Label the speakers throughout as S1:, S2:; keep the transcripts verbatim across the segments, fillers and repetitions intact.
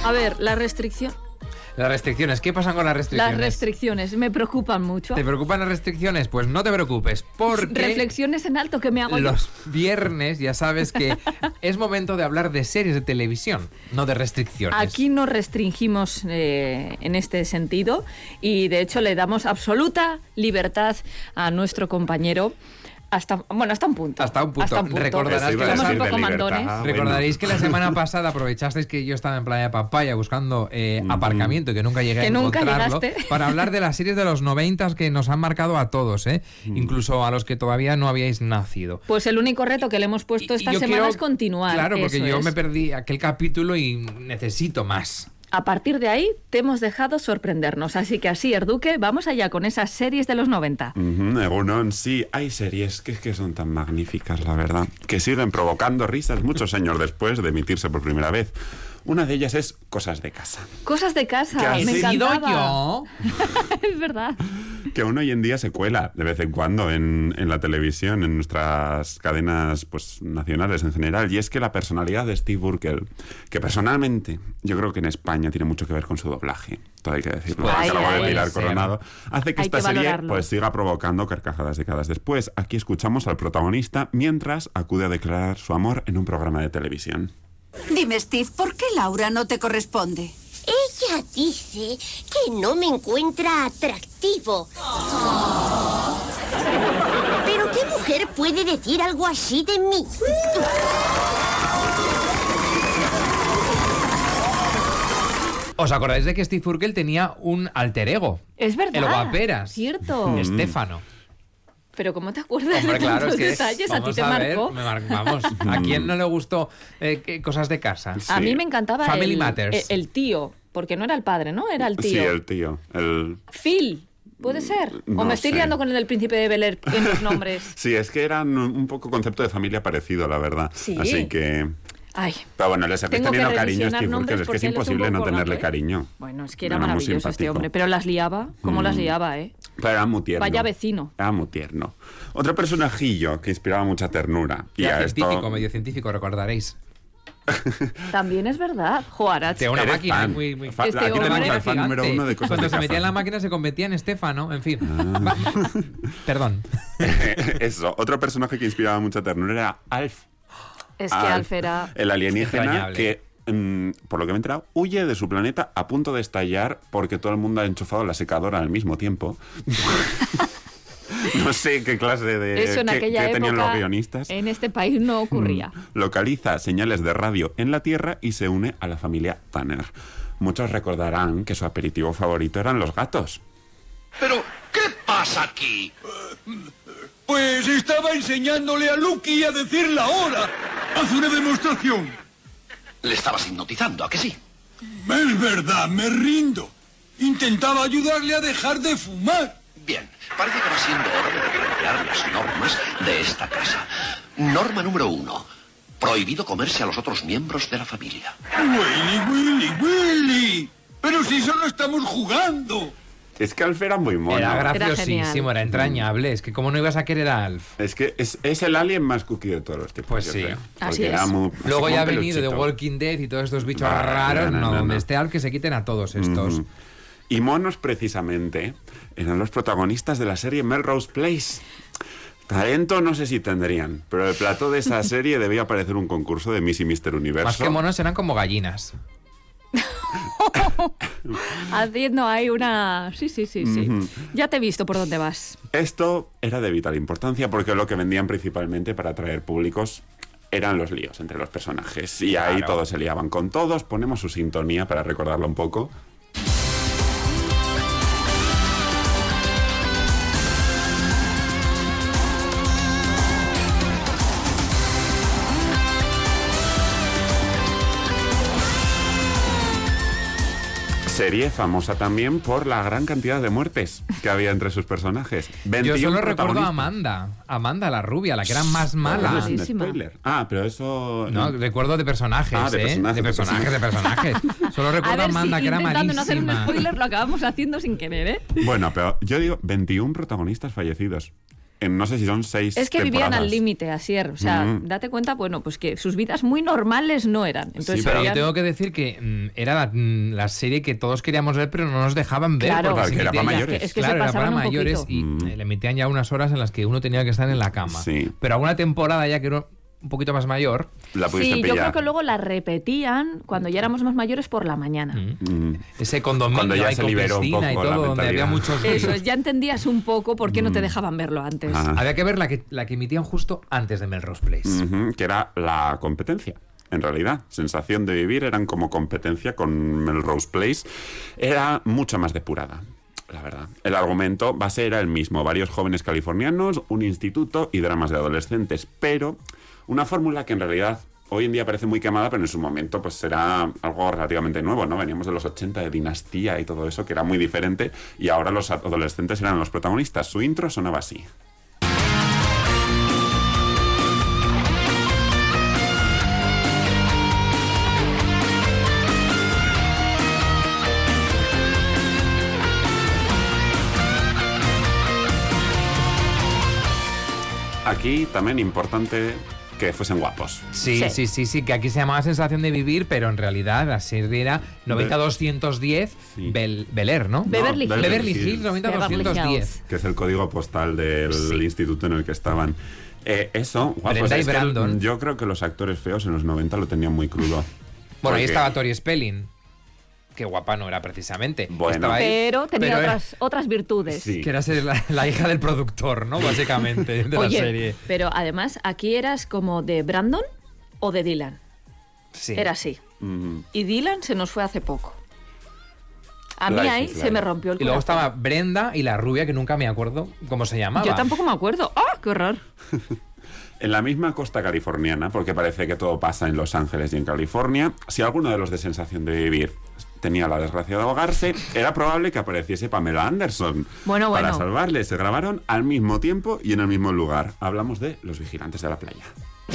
S1: A ver, la restricción...
S2: Las restricciones, ¿qué pasa con las restricciones?
S1: Las restricciones me preocupan mucho.
S2: ¿Te preocupan las restricciones? Pues no te preocupes, porque...
S1: Reflexiones en alto que me hago
S2: los
S1: yo.
S2: viernes ya sabes que es momento de hablar de series de televisión, no de restricciones.
S1: Aquí no restringimos eh, en este sentido y de hecho le damos absoluta libertad a nuestro compañero. Hasta, bueno, hasta un punto.
S2: Hasta un punto.
S1: Hasta un punto.
S2: Recordarás que
S1: somos un
S2: de
S1: poco mandones.
S3: Ah,
S2: Recordaréis
S3: bueno.
S2: que la semana pasada aprovechasteis que yo estaba en Playa Papaya buscando eh, aparcamiento y que nunca llegué
S1: Que
S2: a
S1: nunca
S2: encontrarlo
S1: llegaste.
S2: para hablar de las series de los noventas que nos han marcado a todos, ¿eh?
S3: Mm.
S2: Incluso a los que todavía no habíais nacido.
S1: Pues el único reto que le hemos puesto
S2: Y- y
S1: esta
S2: yo
S1: semana
S2: quiero-
S1: es continuar.
S2: Claro, porque
S1: eso
S2: yo
S1: es.
S2: me perdí aquel capítulo y necesito más.
S1: A partir de ahí te hemos dejado sorprendernos. Así que así, Erduque, vamos allá con esas series de los noventa.
S3: Ujú, Egunon, sí, hay series que es que son tan magníficas, la verdad, que siguen provocando risas muchos años después de emitirse por primera vez. Una de ellas es Cosas de casa,
S1: Cosas de
S3: ¿Qué
S1: casa,
S3: has
S1: me
S2: sido
S1: encantaba.
S2: yo?
S1: Es verdad.
S3: que aún hoy en día se cuela de vez en cuando en, en la televisión, en nuestras cadenas pues nacionales en general, y es que la personalidad de Steve Urkel, que personalmente yo creo que en España tiene mucho que ver con su doblaje, todo hay que decirlo,
S1: Ay,
S3: que lo
S1: ay,
S3: de Pilar
S2: sí.
S3: Coronado, hace que
S1: Hay
S3: esta
S1: que
S3: serie
S1: valorarlo.
S3: pues siga provocando carcajadas décadas después. Aquí escuchamos al protagonista mientras acude a declarar su amor en un programa de televisión.
S4: Dime, Steve, ¿por qué Laura no te corresponde?
S5: Ella dice que no me encuentra atractivo. ¿Pero qué mujer puede decir algo así de mí?
S2: ¿Os acordáis de que Steve Urkel tenía un alter ego?
S1: Es verdad.
S2: El guaperas.
S1: Cierto.
S2: Estéfano.
S1: Pero ¿cómo te acuerdas
S2: Hombre,
S1: de
S2: claro,
S1: tantos
S2: es que
S1: detalles? A ti
S2: vamos
S1: te
S2: a ver,
S1: marcó.
S2: me mar- vamos, ¿a quién no le gustó eh, qué- Cosas de casa?
S1: A
S3: Sí.
S1: mí me encantaba
S2: Family
S1: el,
S2: Matters.
S1: el, el tío, porque no era el padre, ¿no? Era el tío.
S3: Sí, el tío, el...
S1: Phil, ¿puede ser? ¿O
S3: No
S1: me estoy
S3: sé.
S1: liando con el del príncipe de Bel-Air en los nombres?
S3: Sí, es que eran un un poco concepto de familia parecido, la verdad.
S1: Sí.
S3: Así que...
S1: Ay,
S3: Pero bueno, le seguís
S1: tengo que
S3: teniendo cariño a
S1: revisionar
S3: Steve
S1: nombres
S3: Urkel, es que es
S1: porque él es un
S3: imposible no
S1: poco
S3: tenerle
S1: gato, ¿eh?
S3: cariño.
S1: bueno, es que era,
S3: Era muy
S1: maravilloso este
S3: simpático.
S1: hombre. Pero las liaba, ¿cómo
S3: Mm.
S1: las liaba, eh?
S3: Pero era muy tierno.
S1: Vaya vecino.
S3: Era muy tierno. Otro personajillo que inspiraba mucha ternura. Y
S2: Era
S3: a
S2: científico,
S3: esto...
S2: medio científico, recordaréis.
S1: También es verdad. Joarach.
S2: De una
S3: Eres
S2: máquina
S3: fan.
S2: muy... muy
S3: Fa-
S1: Este
S3: aquí
S1: hombre-
S3: tenemos al fan
S2: gigante.
S3: número uno de Cosas
S2: Cuando
S3: de
S2: se metía
S3: casa.
S2: en la máquina se convertía en Estéfano, en fin.
S3: Ah.
S2: Va- Perdón.
S3: Eso, otro personaje que inspiraba mucha ternura era Alf.
S1: Es que Alf era...
S3: El alienígena
S2: Entrañable.
S3: que, mm, por lo que me he enterado, huye de su planeta a punto de estallar porque todo el mundo ha enchufado la secadora al mismo tiempo. No sé qué clase de...
S1: Eso en
S3: qué-
S1: aquella
S3: qué tenían
S1: época
S3: los guionistas.
S1: en este país no ocurría.
S3: Localiza señales de radio en la Tierra y se une a la familia Tanner. Muchos recordarán que su aperitivo favorito eran los gatos.
S6: Pero, ¿qué pasa aquí? Pues estaba enseñándole a Lucky a decir la hora. Haz una demostración. Le estabas hipnotizando, ¿a que sí? Es verdad, me rindo. Intentaba ayudarle a dejar de fumar. Bien, parece que va siendo hora de replantear las normas de esta casa. Norma número uno. Prohibido comerse a los otros miembros de la familia. Willy, Willy, Willy. Pero si solo estamos jugando.
S3: Es que Alf era muy mono.
S2: Era
S1: Era
S2: graciosísimo,
S1: genial.
S2: era entrañable. Es que cómo no ibas a querer a Alf.
S3: Es que es, es el alien más cookie de todos los tiempos.
S2: Pues
S3: yo
S2: sí.
S3: creo.
S1: Así
S3: Porque era
S1: es.
S3: muy- así
S2: Luego
S3: como
S2: ya ha
S3: un
S2: venido de
S3: peluchito.
S2: Walking Dead y todos estos bichos
S3: Ah,
S2: raros.
S3: no,
S2: No,
S3: no, no,
S2: donde
S3: no.
S2: esté Alf que se quiten a todos estos.
S3: Ujú. Y monos, precisamente, eran los protagonistas de la serie Melrose Place. Talento no sé si tendrían, pero el plató de esa serie debía parecer un concurso de Miss y Mister Universo.
S2: Más que monos eran como gallinas.
S1: Haciendo ahí una... Sí, sí, sí, sí.
S3: Ujú.
S1: Ya te he visto por dónde vas.
S3: Esto era de vital importancia porque lo que vendían principalmente para atraer públicos eran los líos entre los personajes. Y ahí
S2: Claro.
S3: todos se liaban con todos. Ponemos su sintonía para recordarlo un poco. Serie famosa también por la gran cantidad de muertes que había entre sus personajes.
S2: Yo
S3: veintiún
S2: solo recuerdo a
S3: protagonistas.
S2: Amanda. Amanda, la rubia, la que era más
S3: Eso
S2: mala.
S3: es un
S1: Malísima.
S3: spoiler. Ah, pero eso...
S2: No, recuerdo de personajes,
S3: Ah, de
S2: ¿eh?
S3: personajes,
S2: de
S3: de
S2: personajes, de personajes. Solo
S1: A
S2: recuerdo a
S1: ver,
S2: Amanda,
S1: si
S2: que era
S1: intentando no hacer un
S2: malísima.
S1: spoiler lo acabamos haciendo sin querer, ¿eh?
S3: Bueno, pero yo digo veintiún protagonistas fallecidos. en no sé si son seis
S1: Es que vivían
S3: temporadas.
S1: al límite, Asier. O sea,
S3: Mm.
S1: date cuenta, bueno, pues que sus vidas muy normales no eran. Entonces,
S3: Sí,
S2: Pero
S3: pero
S2: yo
S1: vivían-
S2: tengo que decir que mm, era la, mm, la serie que todos queríamos ver, pero no nos dejaban ver.
S1: Claro,
S2: porque
S3: Porque
S2: se
S3: era
S2: emitía-
S3: para
S1: es
S3: mayores.
S1: que, es que
S2: claro,
S1: se
S2: era
S1: pasaban
S2: para
S1: un
S2: mayores
S1: poquito.
S2: y
S3: Mm.
S2: eh, le emitían ya unas horas en las que uno tenía que estar en la cama.
S3: Sí.
S2: Pero alguna temporada ya que era un poquito más mayor,
S3: La pudiste
S1: Sí, yo
S3: pillar.
S1: creo que luego la repetían cuando ya éramos más mayores por la mañana.
S3: Mm.
S2: ese condominio
S3: Cuando ya
S2: ahí
S3: se
S2: con
S3: liberó un
S2: piscina y
S3: poco la
S2: todo, donde había
S3: mentalidad.
S2: muchos...
S1: Eso es, ya entendías un poco por qué no te dejaban verlo antes.
S3: Ah.
S2: Había que ver la que, la que emitían justo antes de Melrose Place.
S3: Ujú, que era la competencia. En realidad, Sensación de Vivir eran como competencia con Melrose Place. Era mucho más depurada, la verdad. El argumento base era el mismo. Varios jóvenes californianos, un instituto y dramas de adolescentes. Pero una fórmula que en realidad hoy en día parece muy quemada, pero en su momento pues era algo relativamente nuevo, ¿no? Veníamos de los ochenta, de Dinastía y todo eso, que era muy diferente. Y ahora los adolescentes eran los protagonistas. Su intro sonaba así. Aquí también importante que fuesen guapos.
S2: Sí,
S1: Sí.
S2: sí, sí, sí, que aquí se llamaba Sensación de Vivir, pero en realidad la serie era noventa doscientos diez
S3: Sí.
S2: Bel, Bel Air, ¿no?
S1: Beverly
S3: No,
S1: Hills.
S2: Beverly
S3: Hills.
S2: Hills noventa
S1: Beverly
S2: doscientos diez.
S1: Hills.
S3: Que es el código postal del
S2: Sí.
S3: instituto en el que estaban. Eh, eso, guapos,
S2: Brenda y
S3: es que el-
S2: Brandon.
S3: yo creo que los actores feos en los noventa lo tenían muy crudo.
S2: Bueno, ahí
S3: Porque-
S2: estaba Tori Spelling, que guapa no era precisamente.
S3: Bueno.
S2: Estaba ahí,
S1: Pero tenía
S2: pero, eh,
S1: otras, otras virtudes.
S3: Sí.
S2: Que era ser la, la hija del productor, ¿no? Básicamente, de
S1: Oye,
S2: la serie.
S1: pero además aquí eras como de Brandon o de Dylan.
S2: Sí.
S1: Era así.
S3: Mm,
S1: Y Dylan se nos fue hace poco. A mí
S3: Life
S1: ahí
S3: is
S1: se
S3: life.
S1: me rompió el
S2: Y luego
S1: corazón.
S2: estaba Brenda y la rubia, que nunca me acuerdo cómo se llamaba.
S1: Yo tampoco me acuerdo. ¡Ah, qué horror!
S3: En la misma costa californiana, porque parece que todo pasa en Los Ángeles y en California, si alguno de los de Sensación de Vivir tenía la desgracia de ahogarse, era probable que apareciese Pamela Anderson.
S1: Bueno,
S3: Para
S1: bueno.
S3: salvarle, se grabaron al mismo tiempo y en el mismo lugar. Hablamos de Los Vigilantes de la Playa.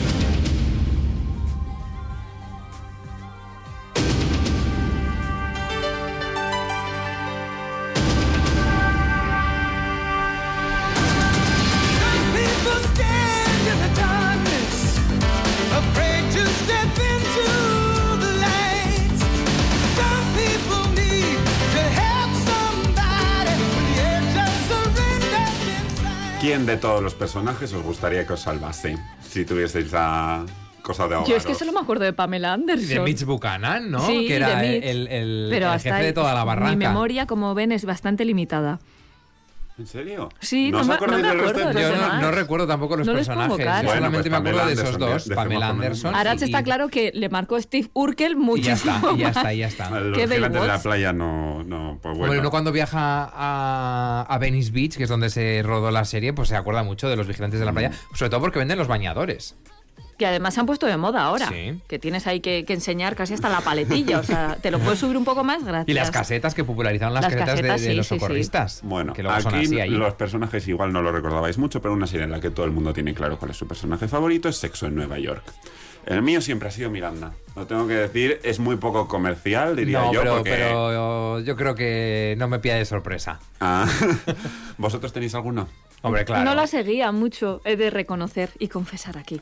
S7: People stand in the darkness, afraid to step into the light. Some people need to help somebody with the edge of surrender inside.
S3: ¿Quién de todos los personajes os gustaría que os salvase? Si tuvieseis la cosa de ahogaros.
S1: Yo es que solo me acuerdo de Pamela Anderson.
S2: De Mitch Buchanan, ¿no?
S1: Sí,
S2: que era
S1: de Mitch.
S2: el, el,
S1: Pero
S2: el
S1: hasta
S2: jefe de
S1: ahí,
S2: toda la barranca.
S1: Mi memoria, como ven, es bastante limitada.
S3: ¿En serio?
S1: Sí, no
S3: os
S1: me-
S3: acordáis
S1: no me
S3: del resto
S1: acuerdo de
S2: Yo
S1: los
S2: no,
S1: demás.
S2: no recuerdo tampoco los
S1: No les pongo
S2: personajes.
S1: cara.
S2: Yo
S3: Bueno,
S2: solamente
S3: pues
S2: me acuerdo de
S3: Pamela
S2: esos
S3: Anderson,
S2: dos,
S3: dejemos
S2: Pamela
S3: poner-
S2: Anderson.
S1: Ahora
S2: y-
S1: te está claro que le marcó Steve Urkel
S2: Y ya
S1: muchísimo
S2: está, y ya
S1: más.
S2: está, y ya está.
S3: Los
S1: ¿Qué
S3: Vigilantes de la
S1: Baywatch?
S3: Playa no, no, pues bueno.
S2: Bueno, uno cuando viaja a, a Venice Beach, que es donde se rodó la serie, pues se acuerda mucho de los Vigilantes de la Playa, sobre todo porque venden los bañadores.
S1: Que además se han puesto de moda ahora.
S2: Sí.
S1: Que tienes ahí que, que enseñar casi hasta la paletilla. O sea, te lo puedes subir un poco más, gracias.
S2: Y las casetas que popularizaron las,
S1: Las
S2: casetas de-
S1: casetas,
S2: de,
S1: sí,
S2: los
S1: sí, sí.
S2: socorristas.
S3: Bueno,
S2: que luego son
S3: aquí
S2: así ahí.
S3: los personajes igual no lo recordabais mucho, pero una serie en la que todo el mundo tiene claro cuál es su personaje favorito es Sexo en Nueva York. El mío siempre ha sido Miranda. Lo tengo que decir, es muy poco comercial, diría
S2: No,
S3: yo,
S2: pero,
S3: porque...
S2: pero yo creo que no me pilla de sorpresa.
S3: Ah, ¿vosotros tenéis alguno?
S2: Hombre, claro.
S1: No la seguía mucho, he de reconocer y confesar aquí.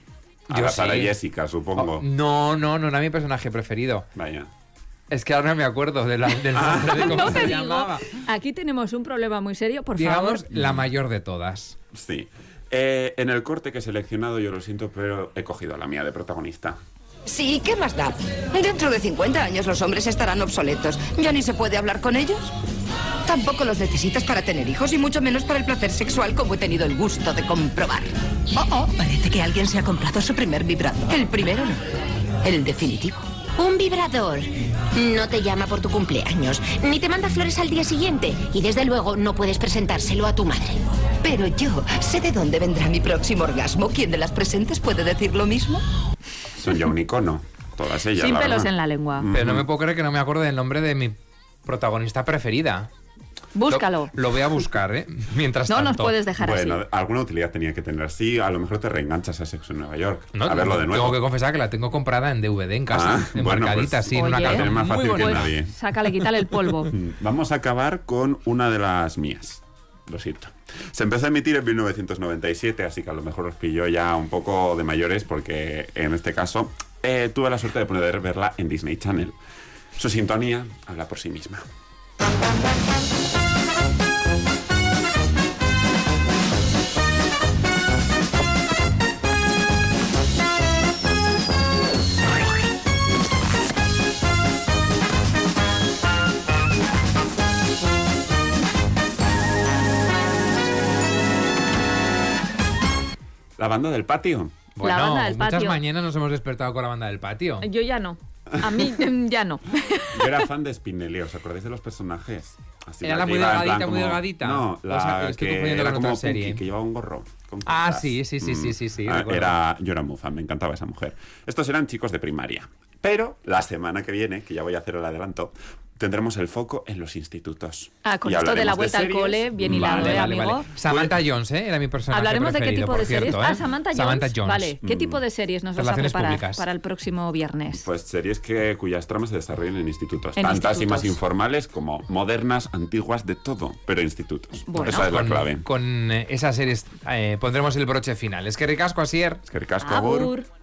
S3: A
S2: Yo
S3: la Sara
S2: sí.
S3: Jessica, supongo.
S2: Oh, no, no, no era mi personaje preferido.
S3: Vaya.
S2: Es que ahora no me acuerdo de la- del nombre de cómo
S1: No
S2: se
S1: te digo,
S2: llamaba.
S1: aquí tenemos un problema muy serio, por
S2: Digamos,
S1: favor.
S2: la mayor de todas.
S3: Sí. Eh, en el corte que he seleccionado, yo lo siento, pero he cogido a la mía de protagonista.
S8: Sí, ¿qué más da? Dentro de cincuenta años los hombres estarán obsoletos. ¿Ya ni se puede hablar con ellos? Tampoco los necesitas para tener hijos y mucho menos para el placer sexual, como he tenido el gusto de comprobar. Oh, oh, parece que alguien se ha comprado su primer vibrador. El primero no, el definitivo.
S5: Un vibrador. No te llama por tu cumpleaños, ni te manda flores al día siguiente. Y desde luego no puedes presentárselo a tu madre.
S8: Pero yo sé de dónde vendrá mi próximo orgasmo. ¿Quién de las presentes puede decir lo mismo?
S3: Son ya un icono. Todas ellas,
S1: Sin
S3: la
S1: pelos
S3: verdad.
S1: en la lengua.
S2: Pero no me puedo creer que no me acuerdo del nombre de mi protagonista preferida.
S1: Búscalo.
S2: Lo, lo voy a buscar, ¿eh? Mientras
S1: No
S2: tanto.
S1: nos puedes dejar
S3: Bueno,
S1: así.
S3: alguna utilidad tenía que tener. Sí, a lo mejor te reenganchas a Sexo en Nueva York.
S2: No,
S3: a verlo de nuevo.
S2: Tengo que confesar que la tengo comprada en D V D en casa,
S3: Ah, bueno,
S2: enmarcadita
S3: pues,
S2: así, en una
S1: Oye,
S2: caja
S3: es más
S2: muy
S3: fácil que
S2: bonita.
S3: nadie.
S1: Sácale, quítale el polvo.
S3: Vamos a acabar con una de las mías. lo siento. Se empezó a emitir en mil novecientos noventa y siete, así que a lo mejor os pilló ya un poco de mayores, porque en este caso eh, tuve la suerte de poder verla en Disney Channel. Su sintonía habla por sí misma. La banda del patio.
S2: Bueno,
S1: La banda del
S2: muchas
S1: patio.
S2: mañanas nos hemos despertado con la banda del patio.
S1: Yo ya no. A mí mm, ya no.
S3: Yo era fan de Spinelli, ¿os acordáis de los personajes? Así,
S2: Era la muy
S3: que iba en
S2: delgadita,
S3: plan
S2: muy
S3: como-
S2: delgadita.
S3: No, la
S2: O sea, estoy
S3: que
S2: confundiendo
S3: era
S2: con
S3: como
S2: otra serie.
S3: Punky, que llevaba un gorro. Con
S2: Ah,
S3: cosas.
S2: sí, sí, sí, sí, sí, sí,
S3: Ah,
S2: recuerdo.
S3: era, yo era muy fan, me encantaba esa mujer. Estos eran chicos de primaria. Pero la semana que viene, que ya voy a hacer el adelanto, tendremos el foco en los institutos.
S1: Ah, con
S3: Y
S1: esto de la
S3: hablaremos
S1: vuelta al
S3: series.
S1: cole, bien hilado,
S3: Vale,
S1: ¿eh,
S3: vale,
S1: amigo?
S3: vale.
S2: Samantha Jones, ¿eh? Era mi personaje
S1: Hablaremos de qué
S2: preferido,
S1: tipo
S2: por
S1: de series.
S2: cierto, ¿eh?
S1: Ah, Samantha Jones.
S2: Samantha Jones.
S1: Vale, ¿qué
S3: Mm.
S1: tipo de series nos vas a
S2: Relaciones
S1: preparar
S2: públicas.
S1: para el próximo viernes?
S3: Pues series que, cuyas tramas se desarrollan en institutos.
S1: En
S3: Tantas y
S1: institutos.
S3: más informales como modernas, antiguas, de todo, pero institutos.
S1: Bueno.
S3: Esa es la
S2: Con,
S3: clave.
S2: con eh, esas series eh, pondremos el broche final. Es que ricasco, Asier.
S3: Es que ricasco,
S1: Agur.
S3: agur.